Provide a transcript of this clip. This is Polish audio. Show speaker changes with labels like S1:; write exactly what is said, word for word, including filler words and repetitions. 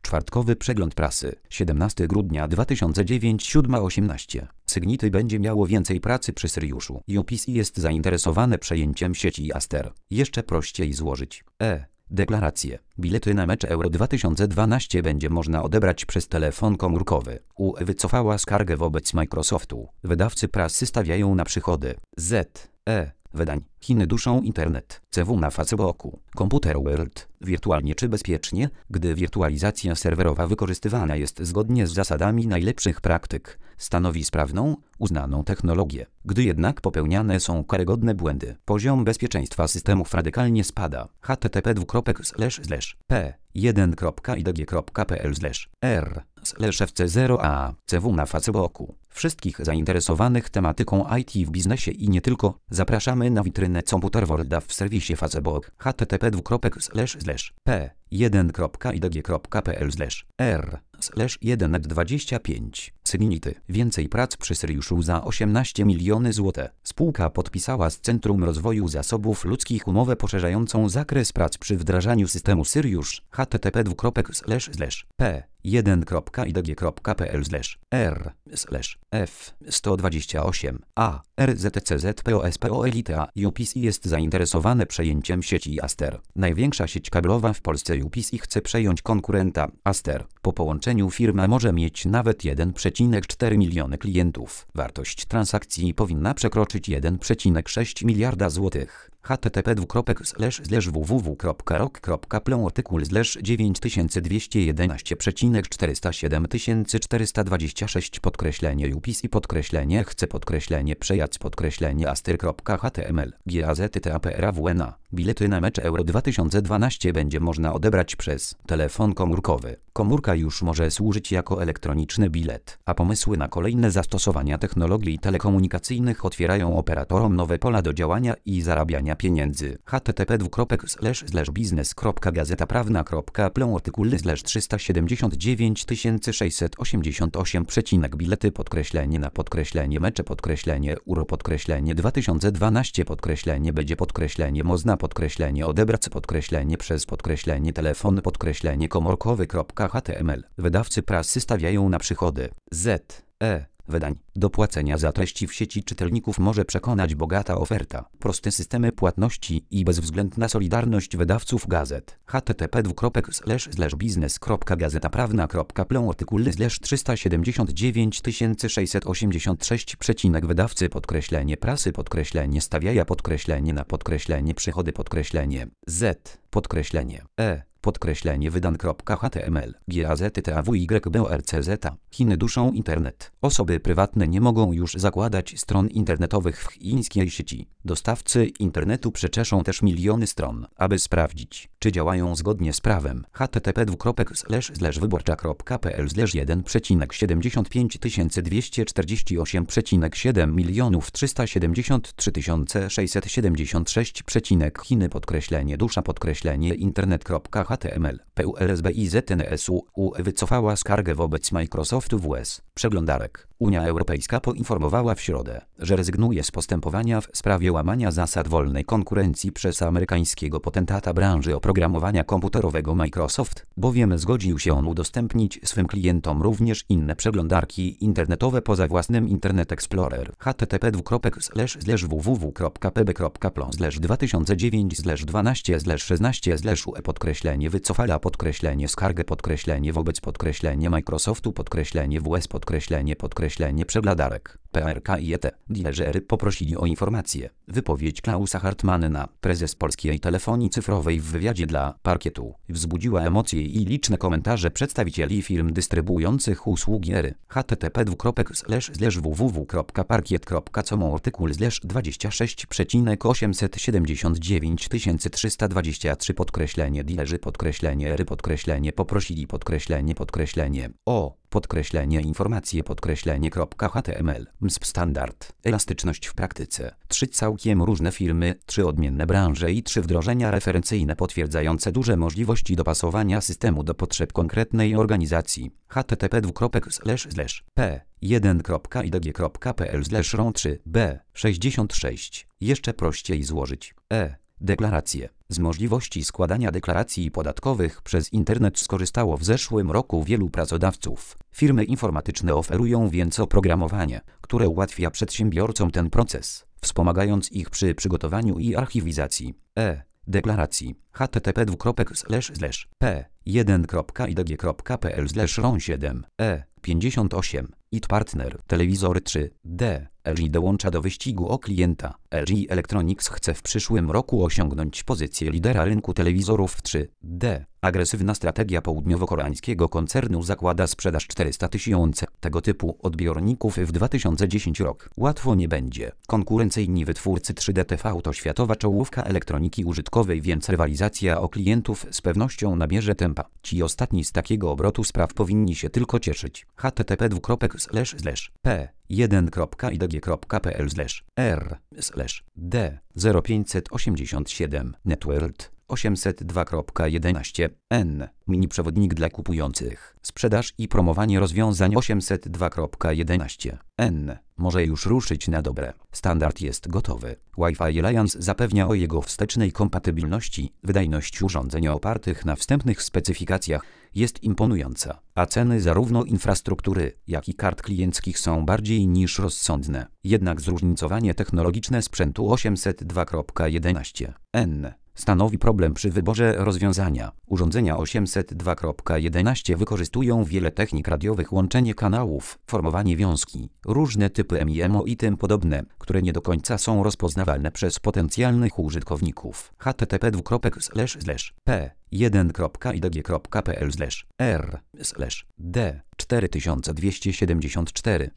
S1: Czwartkowy przegląd prasy. siedemnastego grudnia dwa tysiące dziewiątego, siódma osiemnaście. Sygnity będzie miało więcej pracy przy Syriuszu. U P C jest zainteresowane przejęciem sieci Aster. Jeszcze prościej złożyć. E. Deklaracje. Bilety na mecz Euro dwa tysiące dwanaście będzie można odebrać przez telefon komórkowy. U E wycofała skargę wobec Microsoftu. Wydawcy prasy stawiają na przychody. Z. E. Wydań. Chiny duszą internet. C W na Facebooku. Computer World. Wirtualnie czy bezpiecznie, gdy wirtualizacja serwerowa wykorzystywana jest zgodnie z zasadami najlepszych praktyk, stanowi sprawną, uznaną technologię. Gdy jednak popełniane są karygodne błędy, poziom bezpieczeństwa systemów radykalnie spada. H T T P dwukropek slash slash p jeden kropka i d g kropka p l slash r slash f c zero a C W na Facebooku. Wszystkich zainteresowanych tematyką I T w biznesie i nie tylko zapraszamy na witrynę Computer Worlda w serwisie Facebook h t t p dwukropek slash slash p jeden kropka i d g kropka p l slash r slash jeden net dwadzieścia pięć. Sygnity. Więcej prac przy Syriuszu za osiemnaście milionów złotych. Spółka podpisała z Centrum Rozwoju Zasobów Ludzkich umowę poszerzającą zakres prac przy wdrażaniu systemu Syriusz h t t p dwukropek slash slash p jeden kropka i d g kropka p l slash r slash f sto dwadzieścia osiem a r z c z p o s p o Elite. U P C jest zainteresowane przejęciem sieci Aster. Największa sieć kablowa w Polsce. U P C chce przejąć konkurenta Aster. Po połączeniu firma może mieć nawet jeden przecinek cztery miliony klientów. Wartość transakcji powinna przekroczyć jeden przecinek sześć miliarda złotych. h t t p dwukropek slash slash w w w kropka rok kropka p l artykuł slash dziewięć tysięcy dwieście jedenaście przecinek czterysta siedem tysięcy czterysta dwadzieścia sześć podkreślenie U P C podkreślenie chce podkreślenie przejazd podkreślenie aster.html gazety.taprawna. Bilety na mecz Euro dwa tysiące dwanaście będzie można odebrać przez telefon komórkowy. Komórka już może służyć jako elektroniczny bilet, a pomysły na kolejne zastosowania technologii telekomunikacyjnych otwierają operatorom nowe pola do działania i zarabiania pieniędzy. h t t p dwukropek slash slash biznes kropka gazeta prawna kropka p l artykuł slash trzysta siedemdziesiąt dziewięć tysięcy sześćset osiemdziesiąt osiem przecinek bilety podkreślenie na podkreślenie mecze podkreślenie uro podkreślenie dwa tysiące dwanaście podkreślenie będzie podkreślenie można podkreślenie odebrać podkreślenie przez podkreślenie telefon podkreślenie komórkowy.html. Wydawcy prasy stawiają na przychody. Z. E. Wydań. Do płacenia za treści w sieci czytelników może przekonać bogata oferta, proste systemy płatności i bezwzględna solidarność wydawców gazet. h t t p dwukropek slash slash biznes kropka gazeta prawna kropka p l artykuł slash trzysta siedemdziesiąt dziewięć tysięcy sześćset osiemdziesiąt sześć przecinek wydawcy podkreślenie prasy podkreślenie stawiaja podkreślenie na podkreślenie przychody podkreślenie z podkreślenie e podkreślenie wydan.html gazety tawyorcz. Chiny duszą internet. Osoby prywatne nie mogą już zakładać stron internetowych w chińskiej sieci. Dostawcy internetu przeczeszą też miliony stron, aby sprawdzić, czy działają zgodnie z prawem. h t t p dwukropek slash slash wyborcza kropka p l slash jeden przecinek siedemdziesiąt pięć tysięcy dwieście czterdzieści osiem przecinek siedem milionów trzysta siedemdziesiąt trzy tysiące sześćset siedemdziesiąt sześć przecinek Chiny podkreślenie dusza podkreślenie internet.html. P U L S B I Z N S U wycofała skargę wobec Microsoftu w U S. Przeglądarek. Unia Europejska poinformowała w środę, że rezygnuje z postępowania w sprawie łamania zasad wolnej konkurencji przez amerykańskiego potentata branży oprogramowania komputerowego Microsoft, bowiem zgodził się on udostępnić swym klientom również inne przeglądarki internetowe poza własnym Internet Explorer. h t t p dwukropek slash slash w w w kropka p b kropka p l slash dwa tysiące dziewięć slash dwanaście slash szesnaście slash u e podkreślenie wycofala podkreślenie skargę podkreślenie wobec podkreślenie Microsoftu podkreślenie w U S podkreślenie podkreślenie przeglądarek. P R K i E T. Dealerzy poprosili o informację. Wypowiedź Klausa Hartmanna, prezes polskiej telefonii cyfrowej w wywiadzie dla Parkietu, wzbudziła emocje i liczne komentarze przedstawicieli firm dystrybuujących usługi ery. h t t p dwukropek slash slash w w w kropka parkiet kropka com artykuł slash dwadzieścia sześć przecinek osiemset siedemdziesiąt dziewięć tysięcy trzysta dwadzieścia trzy podkreślenie dealerzy podkreślenie ery podkreślenie poprosili podkreślenie podkreślenie o podkreślenie informacje podkreślenie.html. M S P standard. Elastyczność w praktyce. Trzy całkiem różne firmy, trzy odmienne branże i trzy wdrożenia referencyjne potwierdzające duże możliwości dopasowania systemu do potrzeb konkretnej organizacji. h t t p dwukropek slash slash p jeden kropka i d g kropka p l slash r trzy b sześćdziesiąt sześć. Jeszcze prościej złożyć. E. Deklaracje. Z możliwości składania deklaracji podatkowych przez internet skorzystało w zeszłym roku wielu pracodawców. Firmy informatyczne oferują więc oprogramowanie, które ułatwia przedsiębiorcom ten proces, wspomagając ich przy przygotowaniu i archiwizacji e-deklaracji. h t t p dwukropek slash slash p jeden kropka i d g kropka p l slash ron siedem e pięćdziesiąt osiem I T Partner Telewizory trzy D L G dołącza do wyścigu o klienta. L G Electronics chce w przyszłym roku osiągnąć pozycję lidera rynku telewizorów trzy D. Agresywna strategia południowo-koreańskiego koncernu zakłada sprzedaż czterysta tysięcy tego typu odbiorników w dwa tysiące dziesiątym roku. Łatwo nie będzie. Konkurencyjni wytwórcy trzy D T V to światowa czołówka elektroniki użytkowej, więc rywalizacja o klientów z pewnością nabierze tempa. Ci ostatni z takiego obrotu spraw powinni się tylko cieszyć. h t t p dwukropek slash slash p jeden kropka i d g kropka p l slash r slash d zero pięćset osiemdziesiąt siedem Networld osiemset dwa kropka jedenaście N Mini przewodnik dla kupujących. Sprzedaż i promowanie rozwiązań osiemset dwa kropka jedenaście N może już ruszyć na dobre. Standard jest gotowy. Wi-Fi Alliance zapewnia o jego wstecznej kompatybilności. Wydajność urządzeń opartych na wstępnych specyfikacjach jest imponująca, a ceny zarówno infrastruktury, jak i kart klienckich są bardziej niż rozsądne. Jednak zróżnicowanie technologiczne sprzętu osiemset dwa kropka jedenaście N stanowi problem przy wyborze rozwiązania. Urządzenia osiemset dwa kropka jedenaście wykorzystują wiele technik radiowych, łączenie kanałów, formowanie wiązki, różne typy M I M O i tym podobne, które nie do końca są rozpoznawalne przez potencjalnych użytkowników. h t t p dwukropek slash slash p jeden kropka i d g kropka p l slash r slash d cztery tysiące dwieście siedemdziesiąt cztery